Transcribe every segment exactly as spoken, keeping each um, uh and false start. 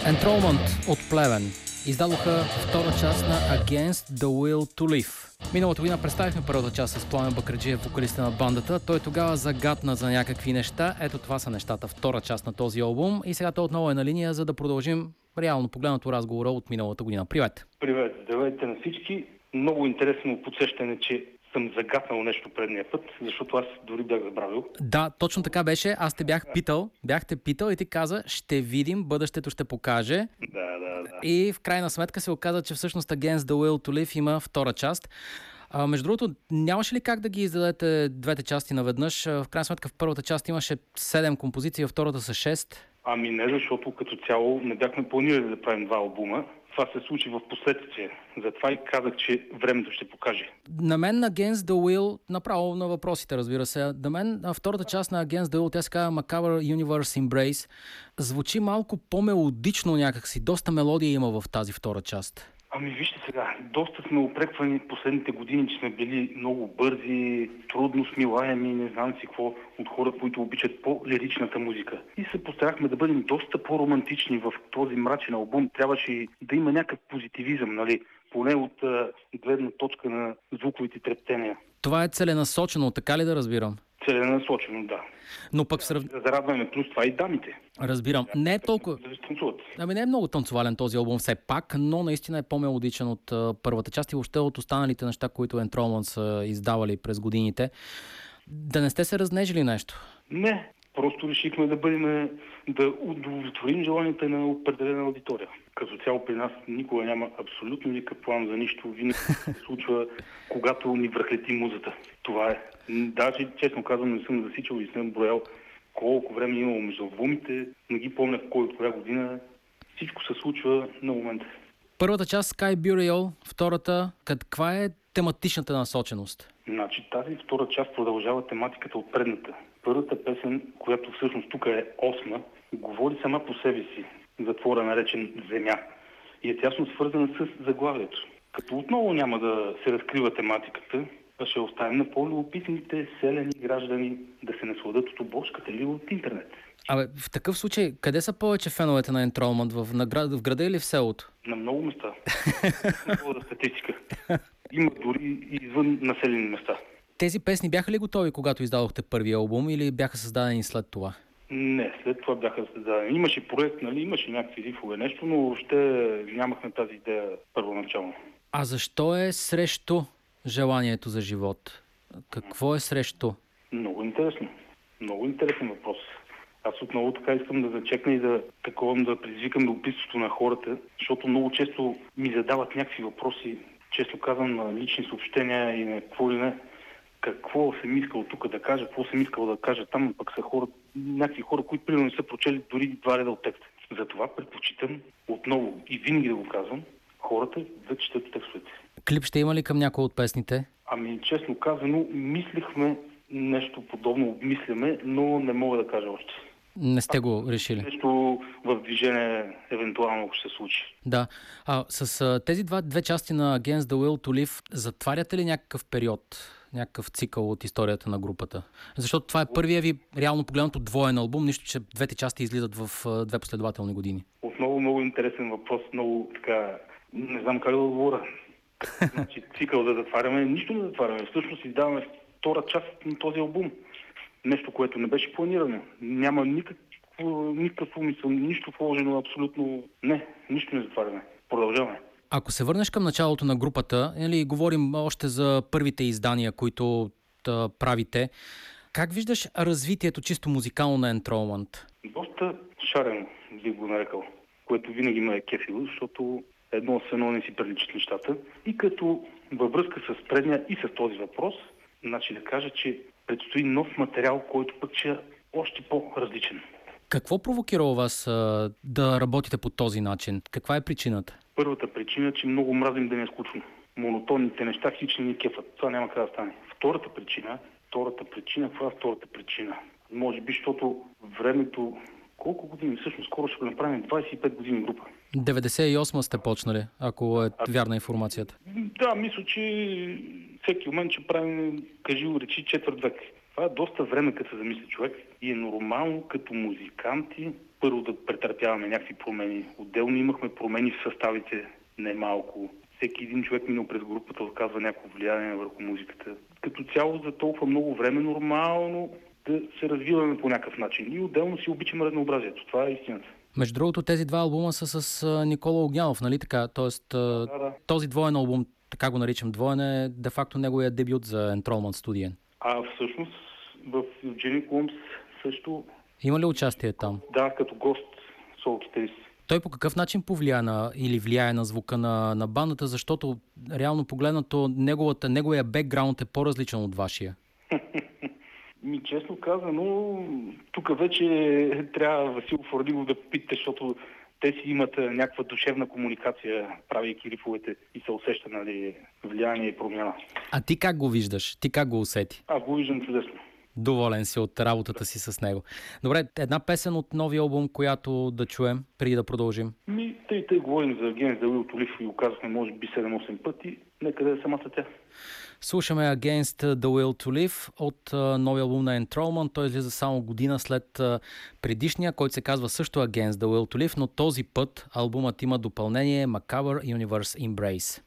Entrolment от Плевен издадоха втора част на Against the Will to Live. Миналата година представихме първата част с Пламен Бакърджиев, вокалиста на бандата. Той тогава загатна за някакви неща. Ето това са нещата, втора част на този албум. И сега той отново е на линия, за да продължим реално погледнато разговора от миналата година. Привет! Привет! Здравейте на всички. Много интересно подсещане, че съм загатнал нещо предния път, защото аз дори бях забравил. Да, точно така беше. Аз те бях питал, бях те питал и ти каза, ще видим, бъдещето ще покаже. Да, да, да. И в крайна сметка се оказа, че всъщност Against the Will to Live има втора част. А, между другото, нямаше ли как да ги издадете двете части наведнъж? В крайна сметка в първата част имаше седем композиции, а втората са шест. Ами не, защото като цяло не бяхме планирали да правим два албума. Това се случи в последствие. Затова и казах, че времето ще покаже. На мен на Against the Will, направо на въпросите, разбира се, на мен на втората част на Against the Will, тя се казва Macabre Universe Embrace, звучи малко по-мелодично някакси. Доста мелодия има в тази втора част. Ами вижте сега, доста сме упреквани последните години, че сме били много бързи, трудно смилаеми, не знам си какво, от хора, които обичат по-лиричната музика. И се постарахме да бъдем доста по-романтични в този мрачен албум. Трябваше да има някакъв позитивизъм, нали? Поне от а, гледна точка на звуковите трептения. Това е целенасочено, така ли да разбирам? Целенасочено, да. Но пък срав... да зарадваме плюс това и дамите. Разбирам. Не е толкова... Да станцуват. Ами не е много танцовален този албум все пак, но наистина е по-мелодичен от uh, първата част и въобще от останалите неща, които Entrolment са издавали през годините. Да не сте се разнежили нещо? Не. Просто решихме да бъдем, да удовлетворим желанията на определена аудитория. Като цяло при нас никога няма абсолютно никакъв план за нищо. Винаги се случва, когато ни връхлети музата. Това е. Даже, честно казвам, не съм засичал и съм броял колко време имало между албумите. Не ги помня кой от коя година. Всичко се случва на момента. Първата част Sky Burial, втората, каква е тематичната насоченост? Значи тази втора част продължава тематиката от предната. Първата песен, която всъщност тук е осма, говори сама по себе си за твора, наречен Земя. И е тясно свързана с заглавието. Като отново няма да се разкрива тематиката, а ще оставим на по-любопитните селени граждани да се насладат от обложката или от интернет. Абе, в такъв случай, къде са повече феновете на Entrolment? В, на град, в града или в селото? На много места. Много статистика. Има дори и извън населени места. Тези песни бяха ли готови, когато издадохте първия албум, или бяха създадени след това? Не, след това бяха създадени. Имаше проект, нали, имаше някакви рифове нещо, но въобще нямахме тази идея първоначално. А защо е срещу желанието за живот? Какво е срещу? Много интересно. Много интересен въпрос. Аз отново така искам да зачекна и да таковам да предизвикам любопитството на хората, защото много често ми задават някакви въпроси, често казвам на лични съобщения и на какво ли не. Какво съм искал тук да кажа, какво съм искал да кажа там, пък са хора, някакви хора, които примерно не са прочели дори два реда от текста. Затова предпочитам отново и винаги да го казвам, хората да четат текстовете. Клип ще има ли към някои от песните? Ами, честно казано, мислихме нещо подобно, обмисляме, но не мога да кажа още. Не сте го решили? Нещо в движение, евентуално, ако ще се случи. Да. А с а, тези два, две части на Against the Will to Live, затваряте ли някакъв период, някакъв цикъл от историята на групата? Защото това е първия ви, реално погледнато, двоен албум, нищо, че двете части излизат в а, две последователни години. Отново много интересен въпрос, много така, не знам как да отговоря. Значи цикъл да затваряме, нищо не затваряме. Всъщност издаваме втора част на този албум. Нещо, което не беше планирано. Няма никакво, никакъв умисъл, нищо вложено, абсолютно не. Нищо не затваряме. Продължаваме. Ако се върнеш към началото на групата, или говорим още за първите издания, които да правите, как виждаш развитието чисто музикално на Entrolment? Доста шарено, би го нарекал, което винаги ме е кефило, защото едно с едно не си приличат нещата. И като във връзка с предния и с този въпрос, значи да кажа, че предстои нов материал, който пък ще е още по-различен. Какво провокира у вас а, да работите по този начин? Каква е причината? Първата причина е, че много мразим да не е скучно. Монотонните неща хич не ни кефат. Това няма как да стане. Втората причина, втората причина, каква е втората причина? Може би, защото времето... Колко години? Всъщност, скоро ще го направим двадесет и пет години група. деветдесет и осма сте почнали, ако е а, вярна информацията. Да, мисля, че всеки момент ще правим, кажи речи, четвърт век. Това е доста време, като се замисли човек и е нормално като музиканти първо да претърпяваме някакви промени. Отделно имахме промени в съставите немалко. Всеки един човек минал през групата оказва някакво влияние върху музиката. Като цяло за толкова много време нормално да се развиваме по някакъв начин. И отделно си обичаме разнообразието. Това е истината. Между другото, тези два албума са с а, Никола Огнянов, нали така? Тоест, а, да, да. този двоен албум, така го наричам двоен, е де-факто неговия дебют за Entrollment студиен. А всъщност в Евджени Колумбс също... Има ли участие там? Да, като гост сол-китарист. Той по какъв начин повлия на, или влияе на звука на, на бандата, защото реално погледнато неговата, неговия бекграунд е по-различен от вашия? Ми, честно казано, тук вече трябва Васил Фордигов да питате, защото те си имат някаква душевна комуникация, правейки рифовете и се усеща, нали, влияние и промяна. А ти как го виждаш? Ти как го усети? Аз го виждам чудесно. Доволен си от работата си с него. Добре, една песен от новия албум, която да чуем, преди да продължим. Ми, тъй тъй говорим за Against the Will to Live и го казахме може би седем-осем пъти. Нека да е самата тя. Слушаме Against the Will to Live от uh, новия албум на Entrollment. Той излиза само година след uh, предишния, който се казва също Against the Will to Live, но този път албумът има допълнение Macabre Universe Embrace.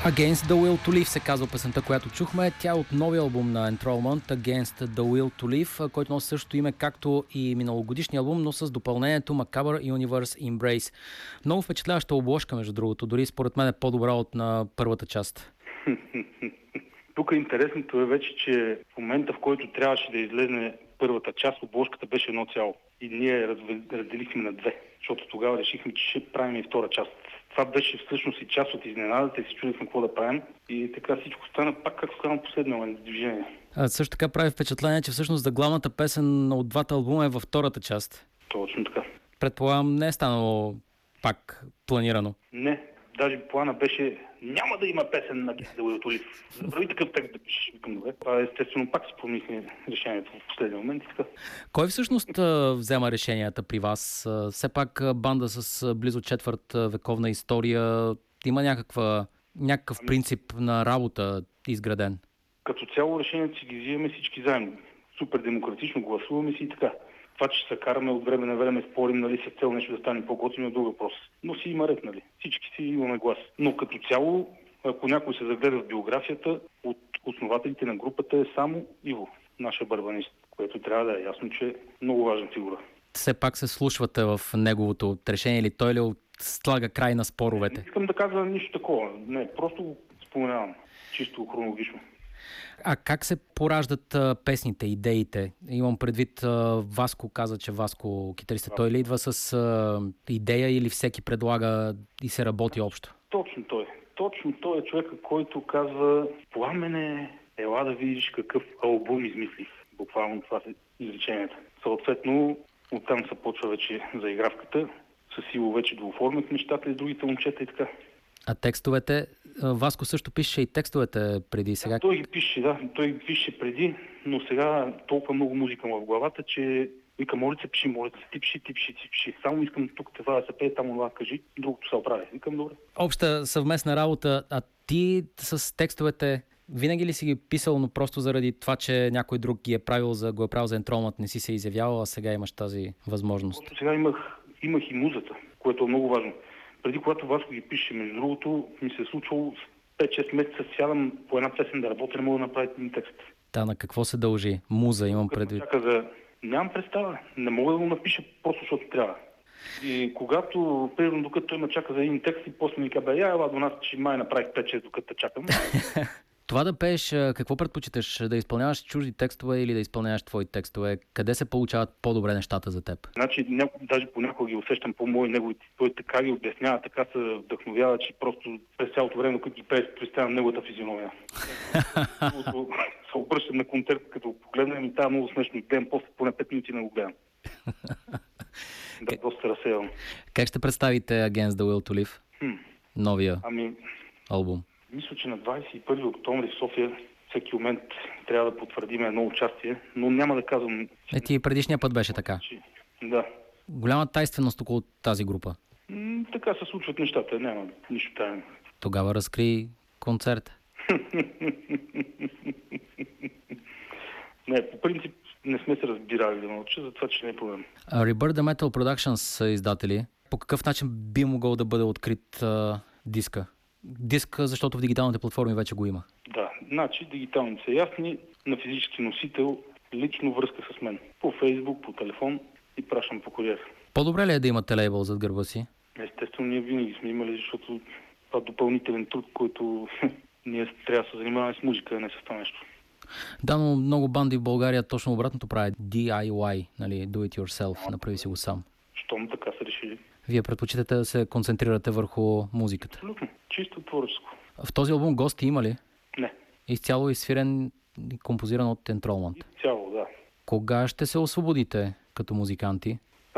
Against the Will to Live се казва песента, която чухме. Тя е от новия албум на Entrolment, Against the Will to Live, който носи същото име, както и миналогодишния албум, но с допълнението Macabre Universe Embrace. Много впечатляваща обложка, между другото. Дори според мен е по-добра от на първата част. Тук интересното е вече, че в момента, в който трябваше да излезне първата част, обложката беше едно цяло. И ние разделихме на две, защото тогава решихме, че ще правим и втора част. Това беше всъщност и част от изненадата и си чудихме какво да правим. И така всичко стана пак, както казвам, последно момент движение. А също така прави впечатление, че всъщност заглавната песен от двата албума е във втората част. Точно така. Предполагам, не е станало пак планирано. Не, даже плана беше няма да има песен на Against the Will to Live. Забрави такъв текст да пишеш. Викам, добре. Това естествено пак си промихме решението в последния момент. Така. Кой всъщност взема решенията при вас? Все пак банда с близо четвърт вековна история. Има някаква, някакъв принцип на работа изграден? Като цяло решението си ги взимаме всички заедно. Супер демократично гласуваме си и така. Това, че се караме от време на време, спорим, нали, с цел нещо да стане по-готино, е друг въпрос. Но си има ред, нали. Всички си имаме глас. Но като цяло, ако някой се загледа в биографията, от основателите на групата е само Иво, нашия барабанист, което трябва да е ясно, че е много важна фигура. Все пак се слушвате в неговото решение или той ли слага край на споровете? Не искам да казвам нищо такова. Не, просто го споменавам. Чисто хронологично. А как се пораждат а, песните, идеите? Имам предвид, а, Васко каза, че Васко, китаристът, той ли идва с а, идея или всеки предлага и се работи общо? Точно той. Точно той е човека, който казва: Пламене, ела да видиш какъв албум измислих. Буквално това е изречението. Съответно, оттам се почва вече заигравката. Със Иво вече да оформят нещата и другите момчета и така. А текстовете, Васко също пише и текстовете преди сега? Да, той ги пише, да. Той ги пише преди, но сега толкова много музика в главата, че вика, моля се, пиши, моля се, ти пиши, ти пиши, ти пиши. Само искам тук това да се пее, там това кажи, другото се оправи. Викам, добре. Обща съвместна работа, а ти с текстовете винаги ли си ги писал, но просто заради това, че някой друг ги е правил за, го е правил за Entrolment, не си се изявявал, а сега имаш тази възможност? Просто сега имах, имах и музата, което е много важно. Преди, когато Васко ги пише, между другото, ми се е случвало пет-шест месеца сядам по една песен да работя, не мога да направя един текст. Та, на какво се дължи? Муза, имам предвид. За... Нямам представа. Не мога да го напиша просто защото трябва. И когато, примерно, докато той ме чака за един текст и после ми казва, я ела до нас, че май направих пет-шест докато чакам. Това да пееш, какво предпочиташ? Да изпълняваш чужди текстове или да изпълняваш твои текстове? Къде се получават по-добре нещата за теб? Значи, няко, даже понякога ги усещам по-мои неговите. Той така ги обяснява, така се вдъхновява, че просто през цялото време, като ги пее, представям неговата физиономия. Се обръщам на концерт, като го погледнем и тази много смешно. Гледам после поне пет минути не го гледам. Да, доста разсеявам. Как ще представите Against the Will to Live? Хм. Новия ами, албум. Мисля, че на двадесет и първи октомври в София всеки момент трябва да потвърдим едно участие, но няма да казвам... Е, ти предишния път беше така. Да. Голяма тайнственост около тази група. М- така се случват нещата, няма нищо тайно. Тогава разкри концерт. Не, по принцип не сме се разбирали да науча, затова че не е проблем. Rebirth the Metal Productions са издатели. По какъв начин би могъл да бъде открит а, диска? Диск, защото в дигиталните платформи вече го има. Да, значи дигиталните са ясни, на физически носител, лично връзка с мен. По Фейсбук, по телефон и пращам по куриер. По-добре ли е да имате лейбъл зад гърба си? Естествено, ние винаги сме имали, защото това е допълнителен труд, който ние трябва да се занимаваме с музика, а не с това нещо. Да, но много банди в България точно обратното правят. Ди ай уай, нали, do it yourself, направи си го сам. Щом така са решили. Вие предпочитате да се концентрирате върху музиката? Абсолютно. Чисто творческо. В този албум гости има ли? Не. Изцяло изсвирен и композиран от Entrolment? Изцяло, да. Кога ще се освободите като музиканти?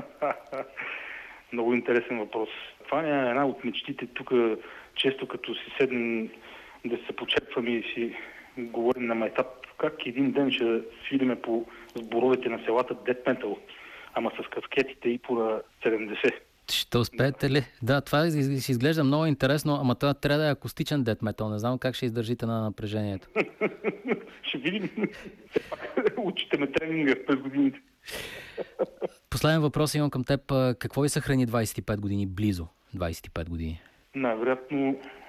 Много интересен въпрос. Това е една от мечтите тук, често като си седнем да се почерпваме и си говорим на майтап, как един ден ще свириме по сборовете на селата Death Metal, ама с каскетите и по на седемдесет. Ще успеете ли? Да, това си изглежда много интересно, ама това трябва да е акустичен Death Metal. Не знам как ще издържите на напрежението. Ще видим. Учите ме тренинга през годините. Последен въпрос имам към теб. Какво ви съхрани двадесет и пет години, близо двадесет и пет години? Най-вероятно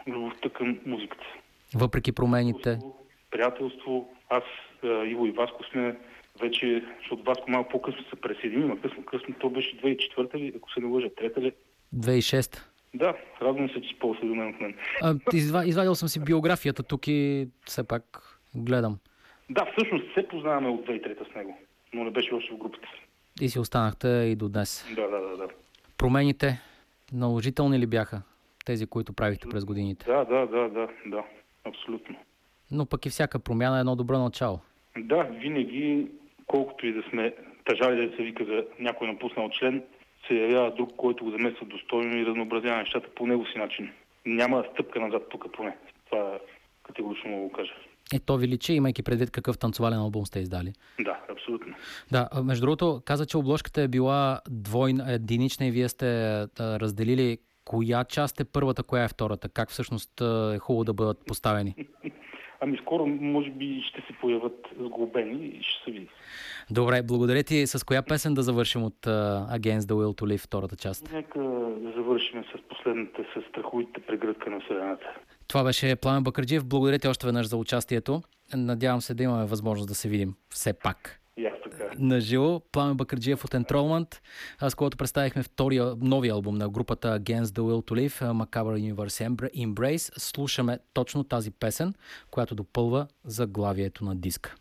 любовта към музиката. Въпреки промените? Приятелство, приятелство. Аз, Иво и Васко сме вече, защото Васко малко по-късно се присъедини, но късно, късно, то беше две хиляди и четвърта ли, ако се не лъжа, трета ли? две хиляди и шеста. Да, радвам се, че си по-осведомен от мен. А, изва, извадил съм си биографията тук и все пак гледам. Да, всъщност се познаваме от две хиляди и трета с него, но не беше още в групата. И си останахте и до днес. Да, да, да, да. Промените наложителни ли бяха тези, които правихте през годините? Да, да, да, да, да, абсолютно. Но пък и всяка промяна е едно добро начало. Да, винаги, колкото и да сме тъжали да се вика за някой напуснал член, се явява друг, който го замества достойно и разнообразява нещата по него си начин. Няма стъпка назад тук поне. Това категорично мога да кажа. Е, то ви личи, имайки предвид какъв танцовален албум сте издали. Да, абсолютно. Да, между другото, каза, че обложката е била двойна, единична и вие сте а, разделили коя част е първата, коя е втората. Как всъщност е хубаво да бъдат поставени? Ами скоро, може би, ще се появят сглобени и ще се види. Добре, благодаря ти. С коя песен да завършим от uh, Against the Will to Live, втората част? Нека да завършим с последната, с страховите прегръдка на Вселената. Това беше Пламен Бакърджиев. Благодаря ти още веднъж за участието. Надявам се да имаме възможност да се видим все пак. И аз така. Наживо. Пламен Бакърджиев от Enrollment, с който представихме втория новия албум на групата Against the Will to Live, Macabre Universe Embrace. Слушаме точно тази песен, която допълва заглавието на диска.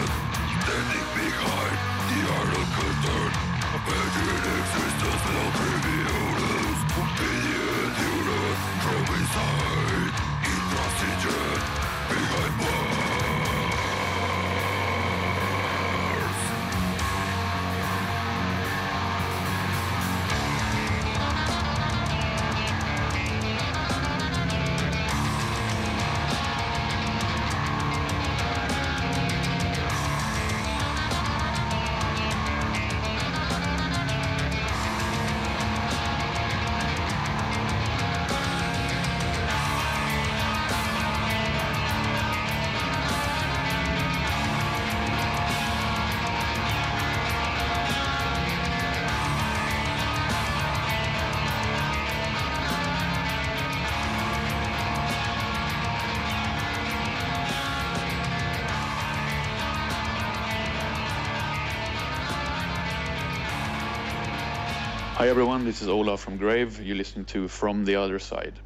Imagine existence without Hi everyone, this is Ola from Grave. You're listening to From the Other Side.